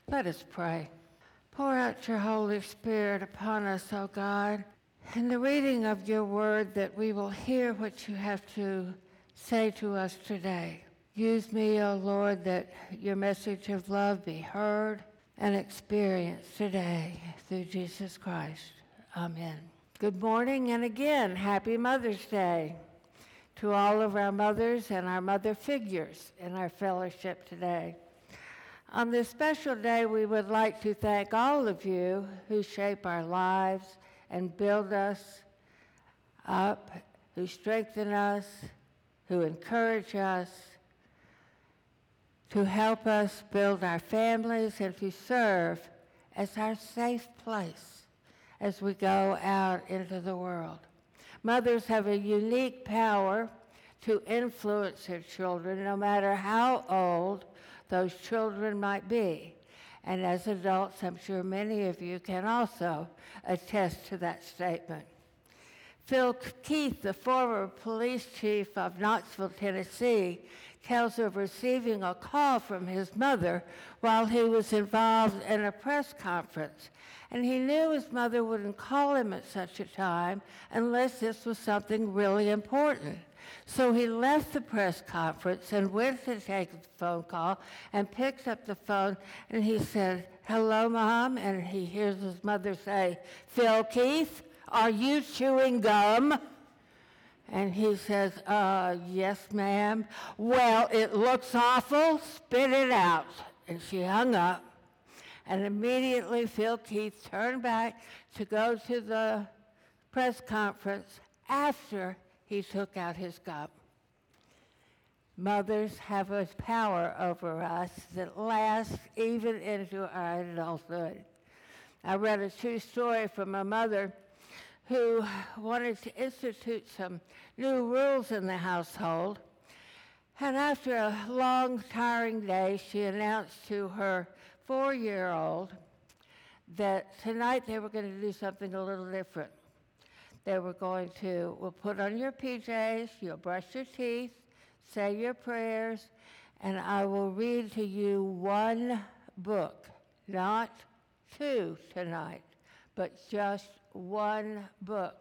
Let us pray. Pour out your Holy Spirit upon us, O God, in the reading of your word that we will hear what you have to say to us today. Use me, O Lord, that your message of love be heard and experienced today through Jesus Christ. Amen. Good morning, and again, happy Mother's Day to all of our mothers and our mother figures in our fellowship today. On this special day, we would like to thank all of you who shape our lives and build us up, who strengthen us, who encourage us, to help us build our families and to serve as our safe place as we go out into the world. Mothers have a unique power to influence their children, no matter how old those children might be. And as adults, I'm sure many of you can also attest to that statement. Phil Keith, the former police chief of Knoxville, Tennessee, tells of receiving a call from his mother while he was involved in a press conference. And he knew his mother wouldn't call him at such a time unless this was something really important. So he left the press conference and went to take the phone call and picked up the phone and he said, "Hello, Mom," and he hears his mother say, "Phil Keith, are you chewing gum?" And he says, "Yes, ma'am." "Well, it looks awful. Spit it out." And she hung up. And immediately Phil Keith turned back to go to the press conference after he took out his gum. Mothers have a power over us that lasts even into our adulthood. I read a true story from a mother who wanted to institute some new rules in the household. And after a long, tiring day, she announced to her 4-year-old that tonight they were going to do something a little different. They were going to, we'll put on your PJs, you'll brush your teeth, say your prayers, and I will read to you one book, not two tonight, but just one book.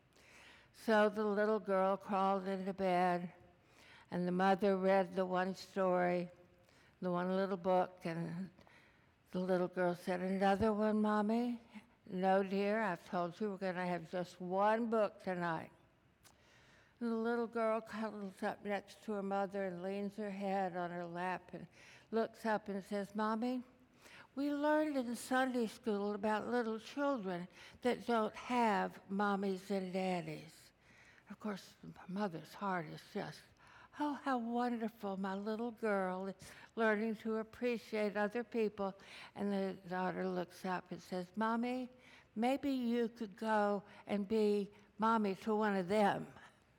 So the little girl crawled into bed, and the mother read the one story, the one little book, and the little girl said, "Another one, Mommy?" "No, dear, I've told you we're going to have just one book tonight." And the little girl cuddles up next to her mother and leans her head on her lap and looks up and says, "Mommy, we learned in Sunday school about little children that don't have mommies and daddies." Of course, my mother's heart is just, "Oh, how wonderful, my little girl is learning to appreciate other people." And the daughter looks up and says, "Mommy, maybe you could go and be mommy to one of them."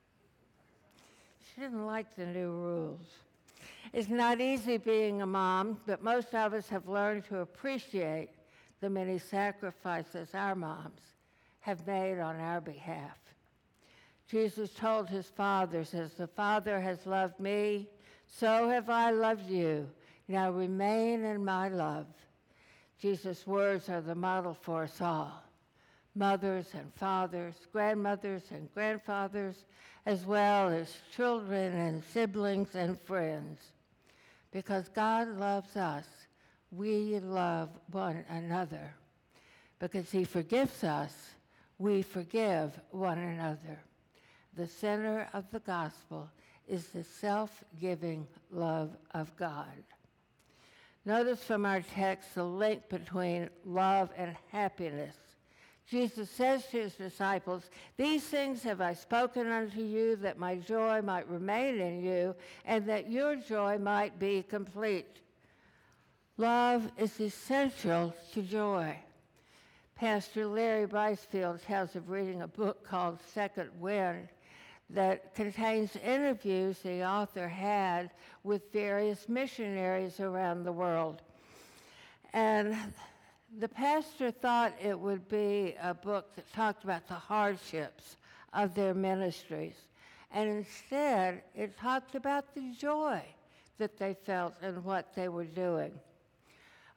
She didn't like the new rules. It's not easy being a mom, but most of us have learned to appreciate the many sacrifices our moms have made on our behalf. Jesus told his fathers, "As the Father has loved me, so have I loved you. Now remain in my love." Jesus' words are the model for us all. Mothers and fathers, grandmothers and grandfathers, as well as children and siblings and friends. Because God loves us, we love one another. Because he forgives us, we forgive one another. The center of the gospel is the self-giving love of God. Notice from our text the link between love and happiness. Jesus says to his disciples, "These things have I spoken unto you, that my joy might remain in you, and that your joy might be complete." Love is essential to joy. Pastor Larry Bricefield tells of reading a book called Second Wind that contains interviews the author had with various missionaries around the world. And the pastor thought it would be a book that talked about the hardships of their ministries. And instead, it talked about the joy that they felt in what they were doing.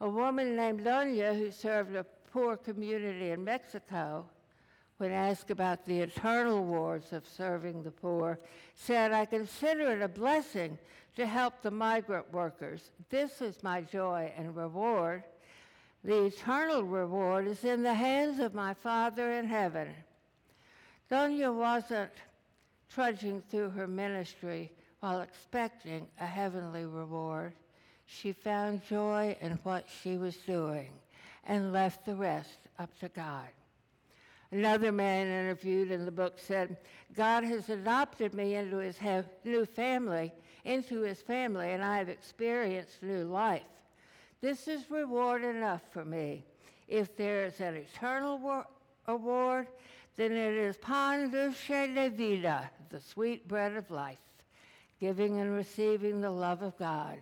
A woman named Doña, who served a poor community in Mexico, when asked about the eternal rewards of serving the poor, said, "I consider it a blessing to help the migrant workers. This is my joy and reward. The eternal reward is in the hands of my Father in heaven." Doña wasn't trudging through her ministry while expecting a heavenly reward. She found joy in what she was doing and left the rest up to God. Another man interviewed in the book said, "God has adopted me into his new family, and I have experienced new life. This is reward enough for me. If there is an eternal award, then it is pan dulce de vida, the sweet bread of life. Giving and receiving the love of God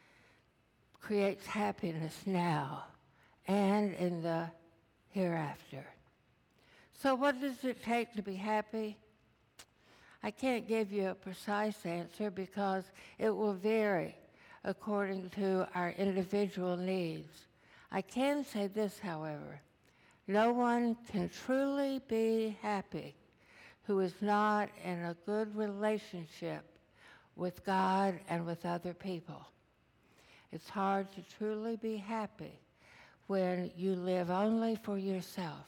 creates happiness now and in the hereafter." So what does it take to be happy? I can't give you a precise answer because it will vary according to our individual needs. I can say this, however: no one can truly be happy who is not in a good relationship with God and with other people. It's hard to truly be happy when you live only for yourself.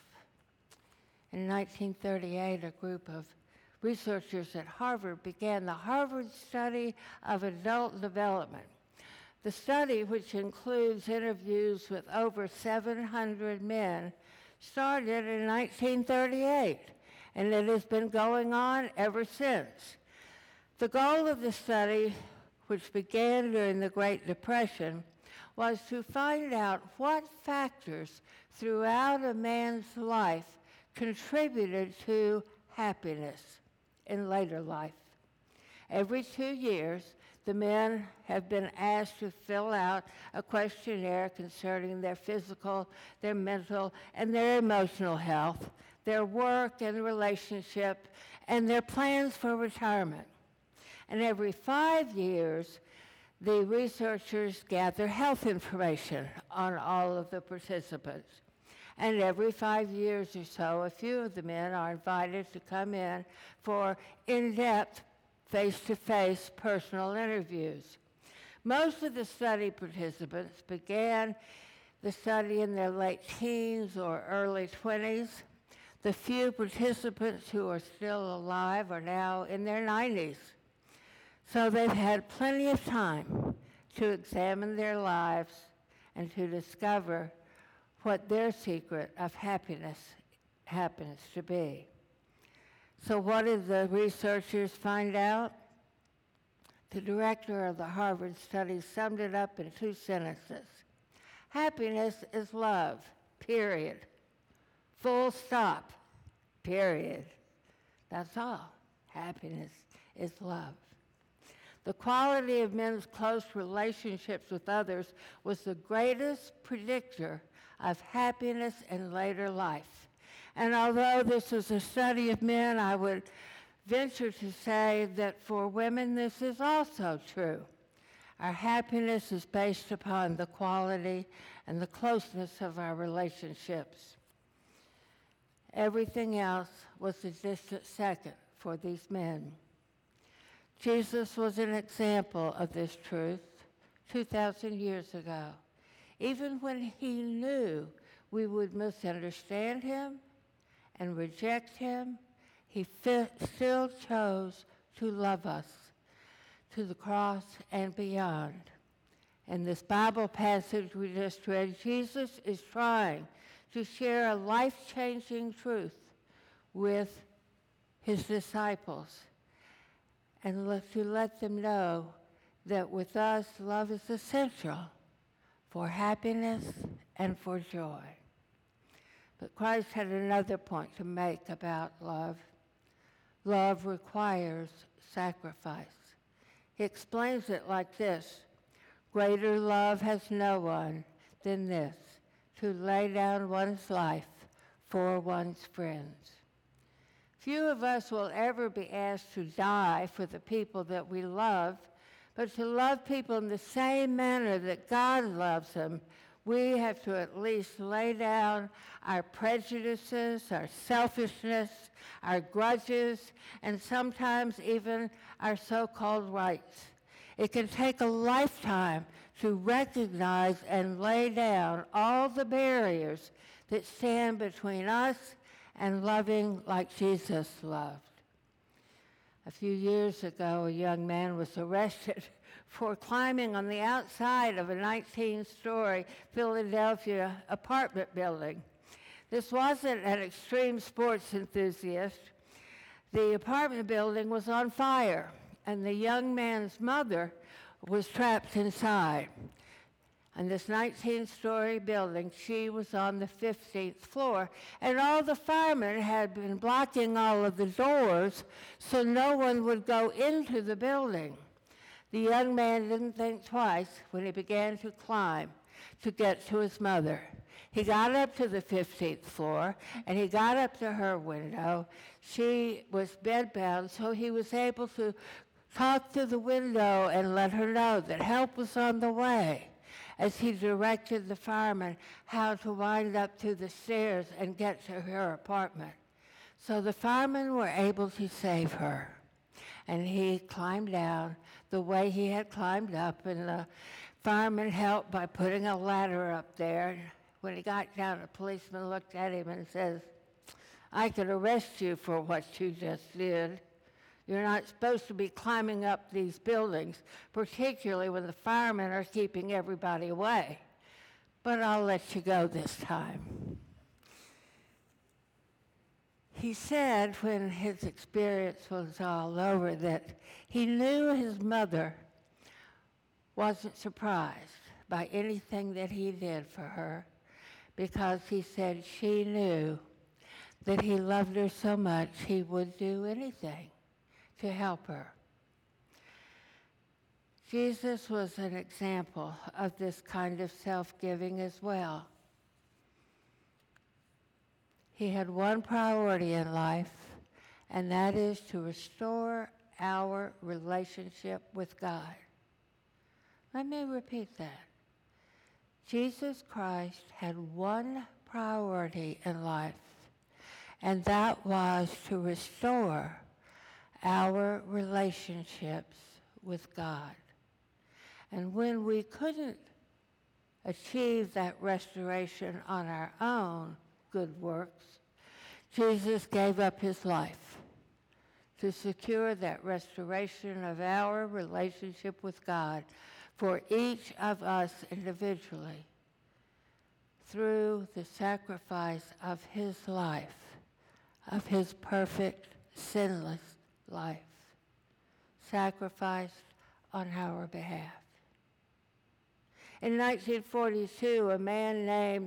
In 1938, a group of researchers at Harvard began the Harvard Study of Adult Development. The study, which includes interviews with over 700 men, started in 1938, and it has been going on ever since. The goal of the study, which began during the Great Depression, was to find out what factors throughout a man's life contributed to happiness in later life. Every 2 years, the men have been asked to fill out a questionnaire concerning their physical, their mental, and their emotional health, their work and relationship, and their plans for retirement. And every 5 years, the researchers gather health information on all of the participants. And every 5 years or so, a few of the men are invited to come in for in-depth, face-to-face personal interviews. Most of the study participants began the study in their late teens or early 20s. The few participants who are still alive are now in their 90s. So they've had plenty of time to examine their lives and to discover what their secret of happiness happens to be. So what did the researchers find out? The director of the Harvard study summed it up in 2 sentences. Happiness is love, period. Full stop, period. That's all. Happiness is love. The quality of men's close relationships with others was the greatest predictor of happiness in later life. And although this is a study of men, I would venture to say that for women this is also true. Our happiness is based upon the quality and the closeness of our relationships. Everything else was a distant second for these men. Jesus was an example of this truth 2,000 years ago. Even when he knew we would misunderstand him and reject him, he still chose to love us to the cross and beyond. In this Bible passage we just read, Jesus is trying to share a life-changing truth with his disciples and to let them know that with us, love is essential for happiness and for joy. But Christ had another point to make about love. Love requires sacrifice. He explains it like this: greater love has no one than this, to lay down one's life for one's friends. Few of us will ever be asked to die for the people that we love, but to love people in the same manner that God loves them We have to at least lay down our prejudices, our selfishness, our grudges, and sometimes even our so-called rights. It can take a lifetime to recognize and lay down all the barriers that stand between us and loving like Jesus loved. A few years ago, a young man was arrested for climbing on the outside of a 19-story Philadelphia apartment building. This wasn't an extreme sports enthusiast. The apartment building was on fire, and the young man's mother was trapped inside. On this 19-story building, she was on the 15th floor, and all the firemen had been blocking all of the doors so no one would go into the building. The young man didn't think twice when he began to climb to get to his mother. He got up to the 15th floor, and he got up to her window. She was bedbound, so he was able to talk to the window and let her know that help was on the way, as he directed the firemen how to wind up to the stairs and get to her apartment. So the firemen were able to save her, and he climbed down the way he had climbed up, and the fireman helped by putting a ladder up there. When he got down, a policeman looked at him and says, "I could arrest you for what you just did. You're not supposed to be climbing up these buildings, particularly when the firemen are keeping everybody away. But I'll let you go this time." He said when his experience was all over that he knew his mother wasn't surprised by anything that he did for her, because he said she knew that he loved her so much he would do anything to help her. Jesus was an example of this kind of self-giving as well. He had one priority in life, and that is to restore our relationship with God. Let me repeat that. Jesus Christ had one priority in life, and that was to restore our relationships with God. And when we couldn't achieve that restoration on our own good works, Jesus gave up his life to secure that restoration of our relationship with God for each of us individually through the sacrifice of his life, of his perfect, sinless life, sacrificed on our behalf. In 1942, a man named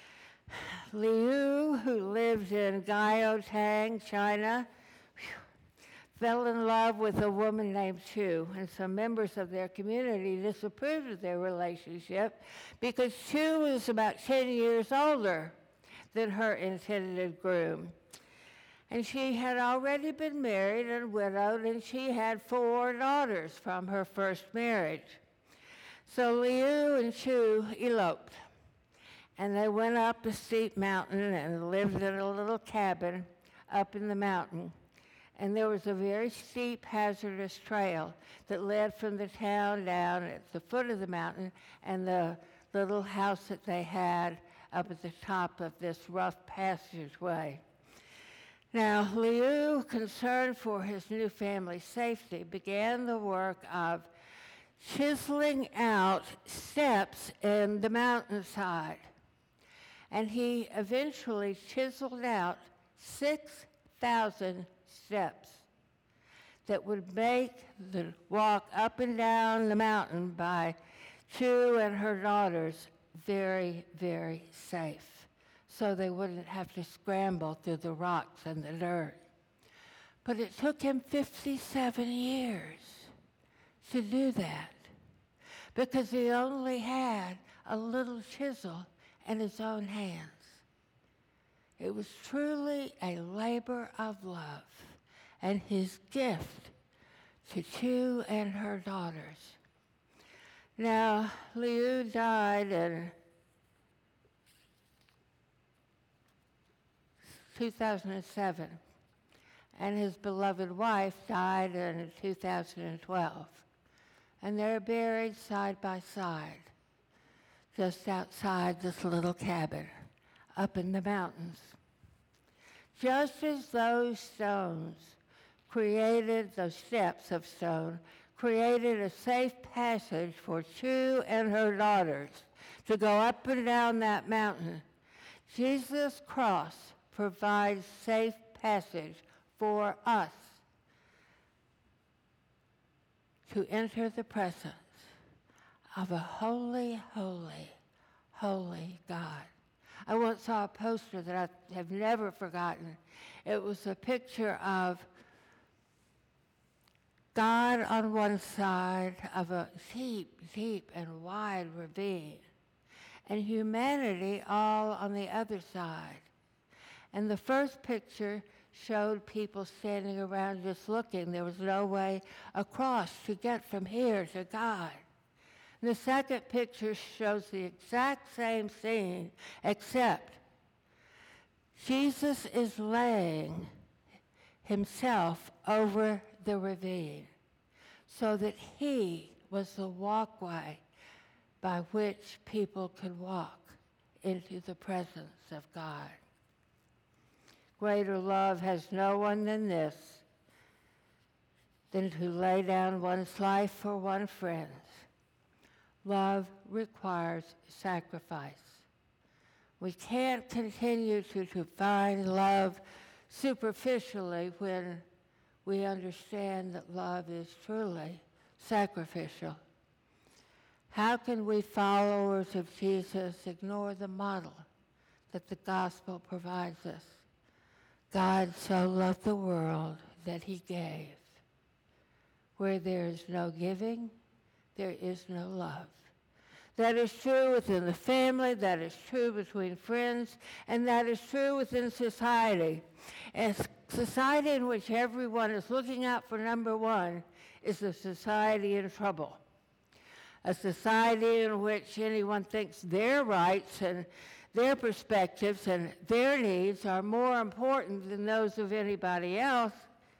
Liu, who lived in Gaotang, China, fell in love with a woman named Chu, and some members of their community disapproved of their relationship because Chu was about 10 years older than her intended groom. And she had already been married and widowed, and she had 4 daughters from her first marriage. So Liu and Chu eloped, and they went up a steep mountain and lived in a little cabin up in the mountain. And there was a very steep, hazardous trail that led from the town down at the foot of the mountain and the little house that they had up at the top of this rough passageway. Now, Liu, concerned for his new family's safety, began the work of chiseling out steps in the mountainside. And he eventually chiseled out 6,000 steps that would make the walk up and down the mountain by Chu and her daughters very, very safe, so they wouldn't have to scramble through the rocks and the dirt. But it took him 57 years to do that, because he only had a little chisel in his own hands. It was truly a labor of love and his gift to Chu and her daughters. Now, Liu died in 2007, and his beloved wife died in 2012. And they're buried side by side, just outside this little cabin up in the mountains. Just as those steps of stone, created a safe passage for Chu and her daughters to go up and down that mountain, Jesus' cross provides safe passage for us to enter the presence of a holy, holy, holy God. I once saw a poster that I have never forgotten. It was a picture of God on one side of a deep, deep and wide ravine, and humanity all on the other side. And the first picture showed people standing around just looking. There was no way across to get from here to God. And the second picture shows the exact same scene, except Jesus is laying himself over the ravine so that he was the walkway by which people could walk into the presence of God. Greater love has no one than this, than to lay down one's life for one's friends. Love requires sacrifice. We can't continue to define love superficially when we understand that love is truly sacrificial. How can we, followers of Jesus, ignore the model that the gospel provides us? God so loved the world that he gave. Where there is no giving, there is no love. That is true within the family, that is true between friends, and that is true within society. And society in which everyone is looking out for number one is a society in trouble. A society in which anyone thinks their rights and their perspectives and their needs are more important than those of anybody else,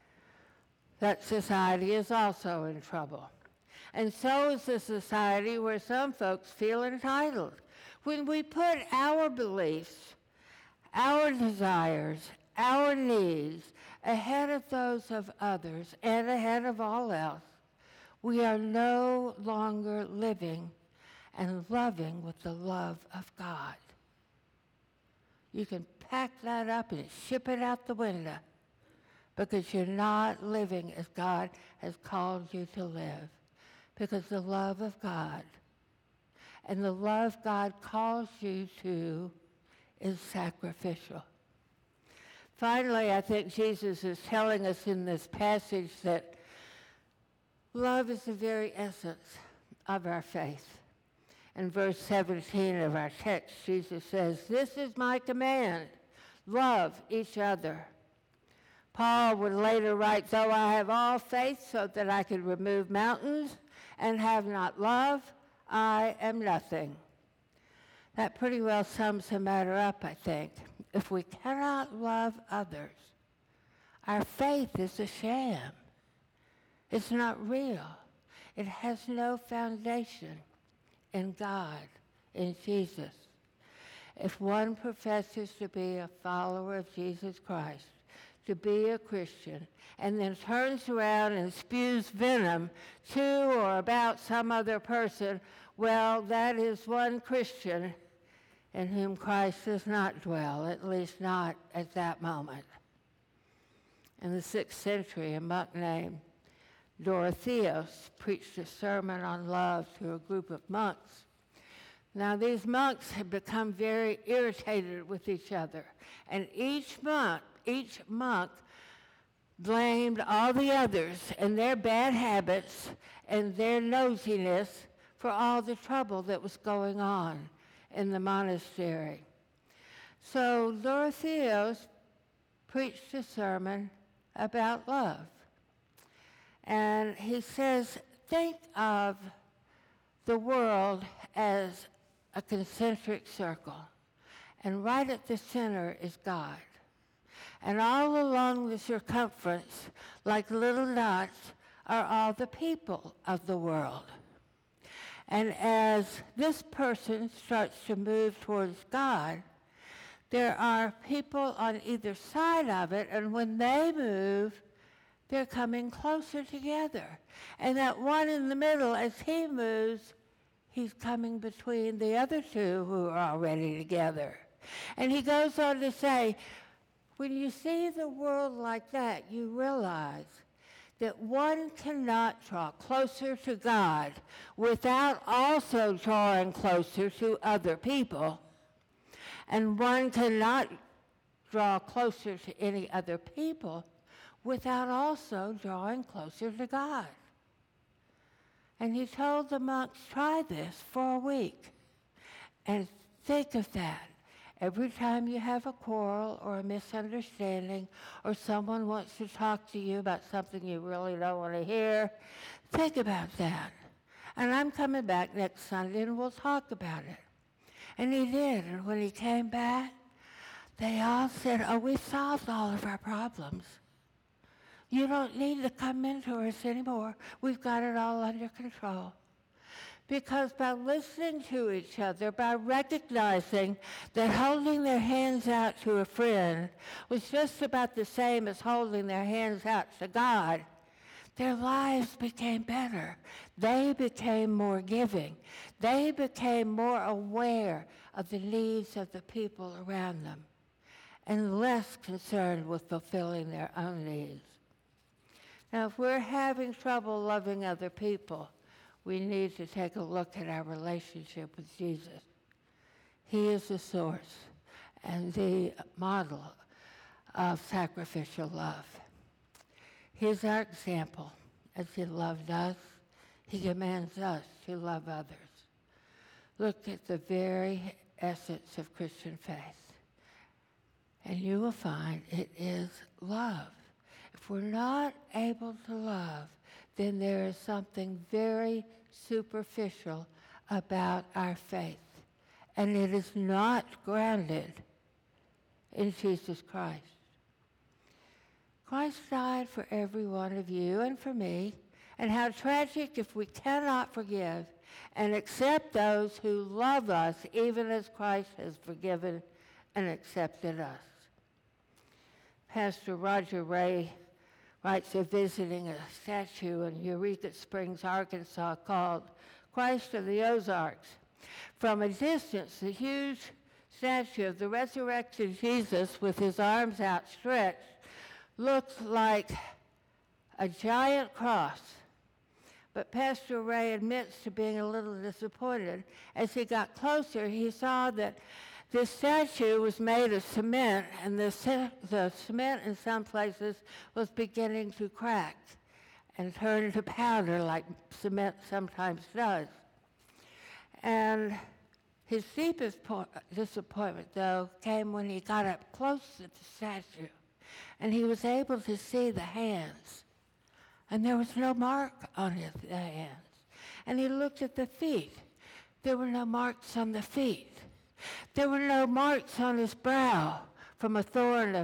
that society is also in trouble. And so is a society where some folks feel entitled. When we put our beliefs, our desires, our needs ahead of those of others and ahead of all else, we are no longer living and loving with the love of God. You can pack that up and ship it out the window because you're not living as God has called you to live. Because the love of God and the love God calls you to is sacrificial. Finally, I think Jesus is telling us in this passage that love is the very essence of our faith. In verse 17 of our text, Jesus says, "This is my command, love each other." Paul would later write, "Though I have all faith so that I could remove mountains and have not love, I am nothing." That pretty well sums the matter up, I think. If we cannot love others, our faith is a sham. It's not real. It has no foundation in God, in Jesus. If one professes to be a follower of Jesus Christ, to be a Christian, and then turns around and spews venom to or about some other person, well, that is one Christian in whom Christ does not dwell, at least not at that moment. In the 6th century, a monk named Dorotheus preached a sermon on love to a group of monks. Now, these monks had become very irritated with each other, and each monk blamed all the others and their bad habits and their nosiness for all the trouble that was going on in the monastery. So Dorotheus preached a sermon about love. And he says, think of the world as a concentric circle, and right at the center is God. And all along the circumference, like little dots, are all the people of the world. And as this person starts to move towards God, there are people on either side of it, and when they move, they're coming closer together. And that one in the middle, as he moves, he's coming between the other two who are already together. And he goes on to say, when you see the world like that, you realize that one cannot draw closer to God without also drawing closer to other people. And one cannot draw closer to any other people without also drawing closer to God. And he told the monks, try this for a week. And think of that. Every time you have a quarrel or a misunderstanding or someone wants to talk to you about something you really don't want to hear, think about that. And I'm coming back next Sunday and we'll talk about it. And he did. And when he came back, they all said, oh, we solved all of our problems. You don't need to come into us anymore. We've got it all under control. Because by listening to each other, by recognizing that holding their hands out to a friend was just about the same as holding their hands out to God, their lives became better. They became more giving. They became more aware of the needs of the people around them and less concerned with fulfilling their own needs. Now, if we're having trouble loving other people, we need to take a look at our relationship with Jesus. He is the source and the model of sacrificial love. He's our example. As he loved us, he commands us to love others. Look at the very essence of Christian faith, and you will find it is love. If we're not able to love, then there is something very superficial about our faith, and it is not grounded in Jesus Christ. Christ died for every one of you and for me, and how tragic if we cannot forgive and accept those who love us even as Christ has forgiven and accepted us. Pastor Roger Ray writes of visiting a statue in Eureka Springs, Arkansas, called Christ of the Ozarks. From a distance, the huge statue of the resurrected Jesus with his arms outstretched looked like a giant cross. But Pastor Ray admits to being a little disappointed. As he got closer, he saw that this statue was made of cement, and the cement in some places was beginning to crack and turn to powder like cement sometimes does. And his deepest disappointment, though, came when he got up close to the statue, and he was able to see the hands. And there was no mark on his hands. And he looked at the feet. There were no marks on the feet. There were no marks on his brow from a crown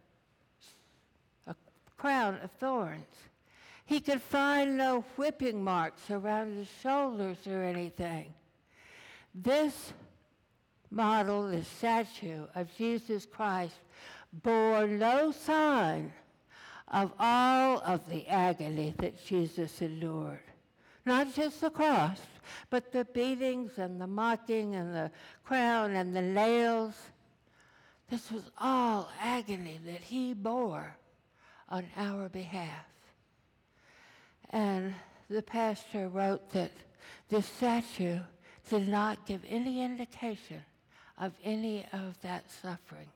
of thorns. He could find no whipping marks around his shoulders or anything. This model, this statue of Jesus Christ, bore no sign of all of the agony that Jesus endured. Not just the cross, but the beatings and the mocking and the crown and the nails. This was all agony that he bore on our behalf. And the pastor wrote that this statue did not give any indication of any of that suffering.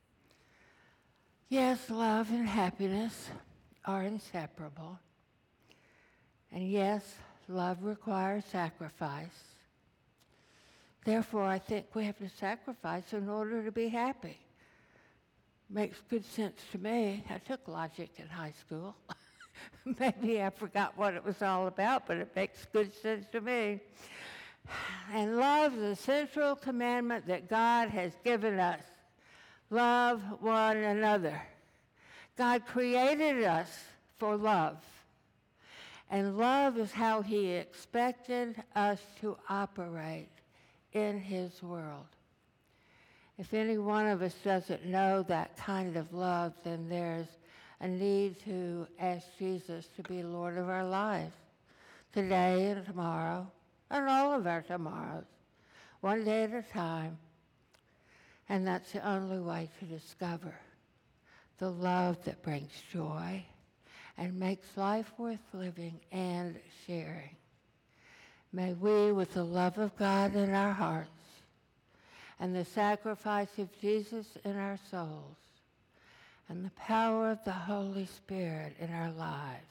Yes, love and happiness are inseparable. And yes, love requires sacrifice. Therefore, I think we have to sacrifice in order to be happy. Makes good sense to me. I took logic in high school. Maybe I forgot what it was all about, but it makes good sense to me. And love is the central commandment that God has given us. Love one another. God created us for love. And love is how he expected us to operate in his world. If any one of us doesn't know that kind of love, then there's a need to ask Jesus to be Lord of our lives, today and tomorrow, and all of our tomorrows, one day at a time. And that's the only way to discover the love that brings joy and makes life worth living and sharing. May we, with the love of God in our hearts and the sacrifice of Jesus in our souls and the power of the Holy Spirit in our lives,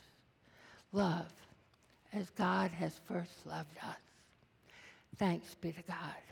love as God has first loved us. Thanks be to God.